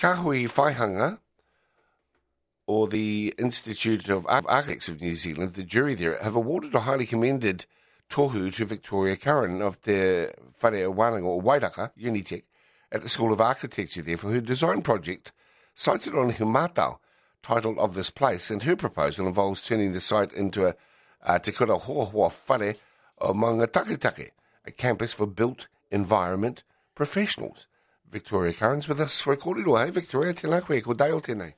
Kahui Whaihanga, or the Institute of Architects of New Zealand, the jury there, have awarded a highly commended tohu to Victoria Curran of the Whare Wānanga or Wairaka, Unitec, at the School of Architecture there for her design project cited on Humatao, title of this place, and her proposal involves turning the site into a te kura hoahoa whare o Maunga Taketake, a campus for built environment professionals. Victoria Curran's with us for a kōrero, hey? Victoria, tēnā koe, ko Dale tēnei.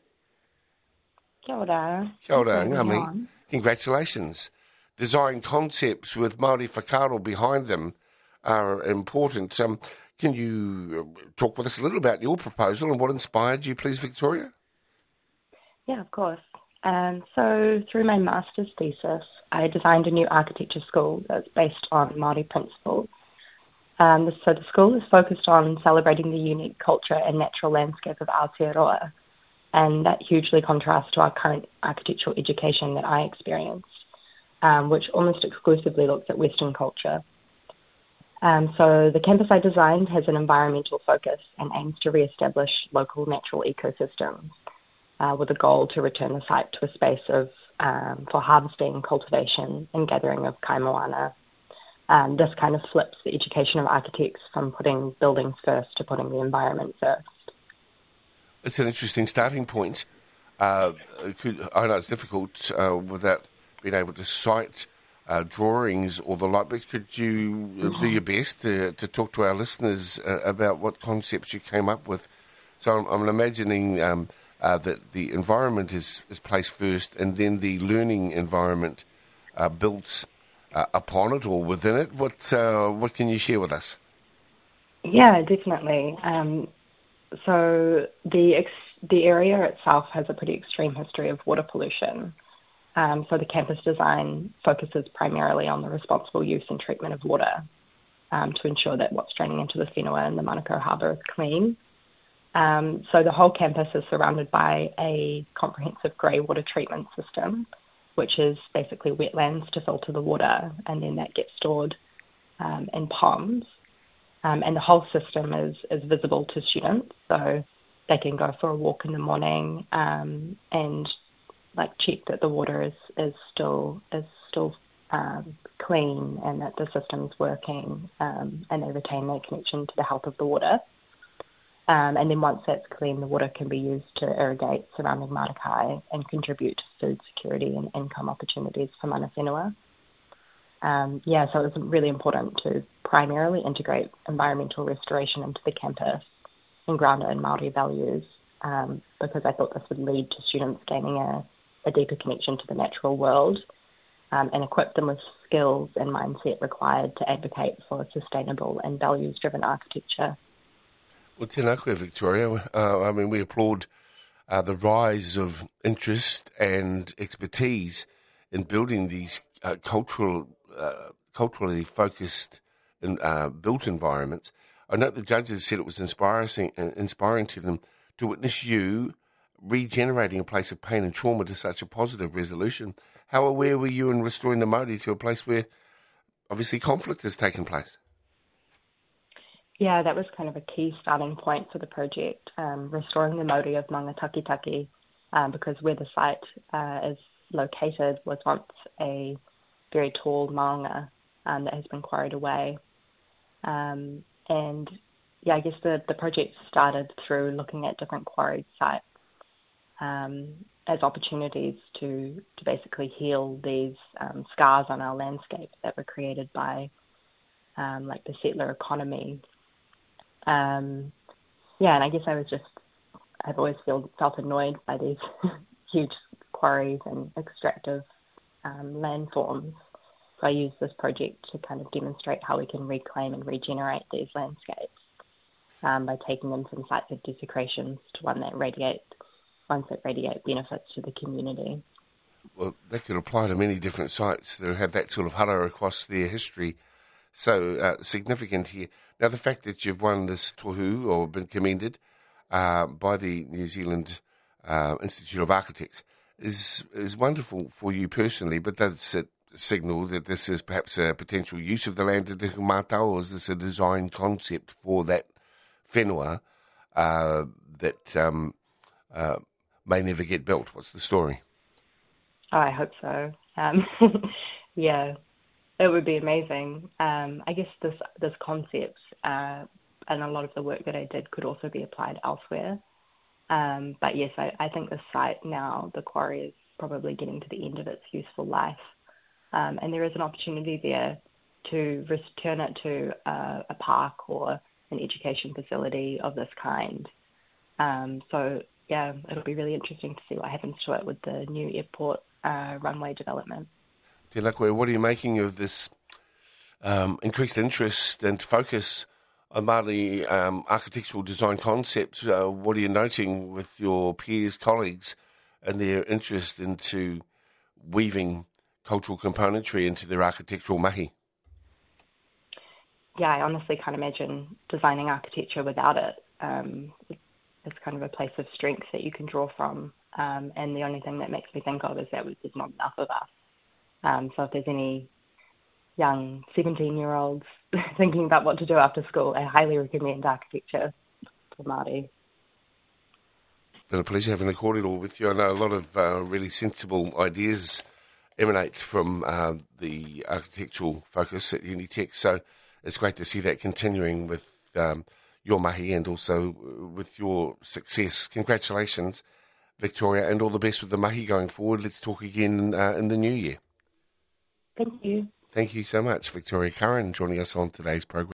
Kia ora. Kia ora, ngami. Congratulations. Design concepts with Māori whakaaro behind them are important. Can you talk with us a little about your proposal and what inspired you, please, Victoria? Yeah, of course. So through my master's thesis, I designed a new architecture school that's based on Māori principles. So the school is focused on celebrating the unique culture and natural landscape of Aotearoa, and that hugely contrasts to our current architectural education that I experienced, which almost exclusively looks at Western culture. So the campus I designed has an environmental focus and aims to re-establish local natural ecosystems with a goal to return the site to a space of for harvesting, cultivation, and gathering of kaimoana. This kind of flips the education of architects from putting buildings first to putting the environment first. It's an interesting starting point. I know it's difficult without being able to cite drawings or the like, but could you do your best to talk to our listeners about what concepts you came up with? So I'm imagining that the environment is placed first and then the learning environment built upon it or within it. What can you share with us? Yeah, definitely. So the area itself has a pretty extreme history of water pollution. So the campus design focuses primarily on the responsible use and treatment of water to ensure that what's draining into the whenua and the Manukau Harbour is clean. So the whole campus is surrounded by a comprehensive grey water treatment system, which is basically wetlands to filter the water, and then that gets stored in ponds. And the whole system is visible to students, so they can go for a walk in the morning and check that the water is still clean and that the system's working, and they retain their connection to the health of the water. And then once that's clean, the water can be used to irrigate surrounding marakai and contribute to food security and income opportunities for mana whenua. So it was really important to primarily integrate environmental restoration into the campus and ground it in Māori values, because I thought this would lead to students gaining a deeper connection to the natural world and equip them with skills and mindset required to advocate for sustainable and values-driven architecture. Well, tēnā koe, Victoria. We applaud the rise of interest and expertise in building these culturally focused built environments. I note the judges said it was inspiring to them to witness you regenerating a place of pain and trauma to such a positive resolution. How aware were you in restoring the Māori to a place where obviously conflict has taken place? Yeah, that was kind of a key starting point for the project, restoring the Māori of Maunga Taketake, because where the site is located was once a very tall maunga that has been quarried away. I guess the project started through looking at different quarried sites as opportunities to basically heal these scars on our landscape that were created by the settler economy. And I guess I've always felt annoyed by these huge quarries and extractive landforms. So I use this project to kind of demonstrate how we can reclaim and regenerate these landscapes by taking them from sites of desecrations to ones that radiate benefits to the community. Well, that could apply to many different sites that have that sort of hara across their history. So significant here. Now, the fact that you've won this tohu or been commended by the New Zealand Institute of Architects is wonderful for you personally, but does it signal that this is perhaps a potential use of the land in Te Humatao, or is this a design concept for that whenua that may never get built. What's the story? Oh, I hope so. Yeah, it would be amazing. I guess this concept and a lot of the work that I did could also be applied elsewhere. But yes, I think the site now, the quarry, is probably getting to the end of its useful life. And there is an opportunity there to return it to a park or an education facility of this kind. So yeah, it'll be really interesting to see what happens to it with the new airport runway development. Te Lakwe, what are you making of this increased interest and focus on Māori architectural design concepts? What are you noting with your peers, colleagues, and their interest into weaving cultural componentry into their architectural mahi? Yeah, I honestly can't imagine designing architecture without it. It's kind of a place of strength that you can draw from. And the only thing that makes me think of is that there's not enough of us. So if there's any young 17-year-olds thinking about what to do after school, I highly recommend architecture for Māori. Been a pleasure having a cordial with you. I know a lot of really sensible ideas emanate from the architectural focus at Unitec, so it's great to see that continuing with your mahi and also with your success. Congratulations, Victoria, and all the best with the mahi going forward. Let's talk again in the new year. Thank you. Thank you so much, Victoria Curran, joining us on today's program.